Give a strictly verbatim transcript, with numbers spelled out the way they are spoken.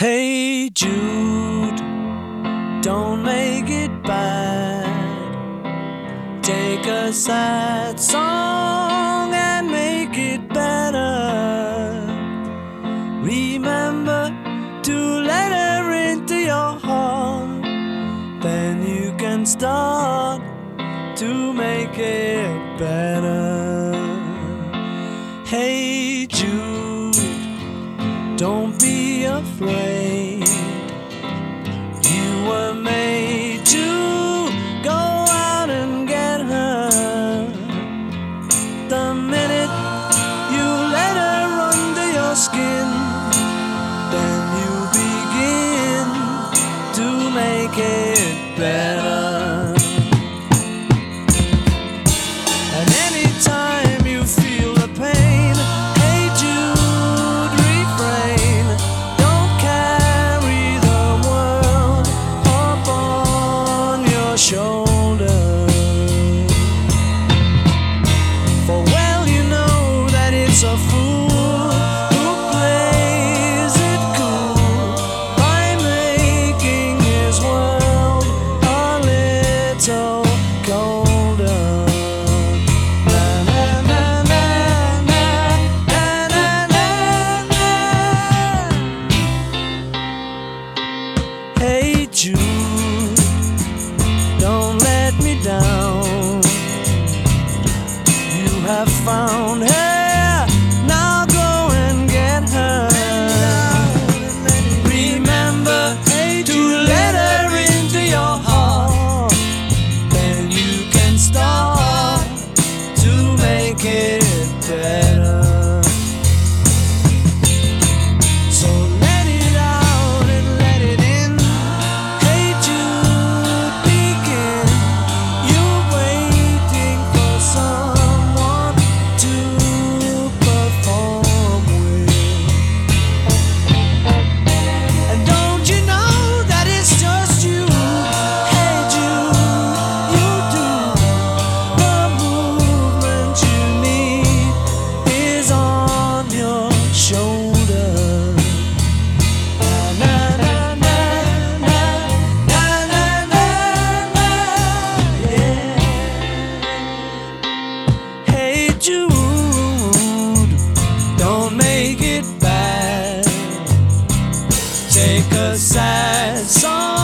Hey Jude, don't make it bad. Take a sad song and make it better. Remember to let her into your heart, then you can start to make it better. Hey Jude, don't be afraid. You were made to go out and get her. The minute you let her under your skin, then you begin to make it better. And anytime you feel the pain, hey Jude, refrain. Don't carry the world up on your shoulder. For well you know that it's a fool who plays it cool by making his world a little colder. Na, na, na, na, na, na, na, na. Hey Jude, don't let me down. You have found her, now go and get her. Remember to let her into your heart, then you can start to make it better. So let it out and let it in. Hey Jude, begin. You're waiting for someone to perform with. And don't you know that it's just you? Hey Jude, you do. The movement you need is on your shoulder. Na, na, na, na, na, na, na, na, yeah. Hey Jude, don't make it bad. Take a sad song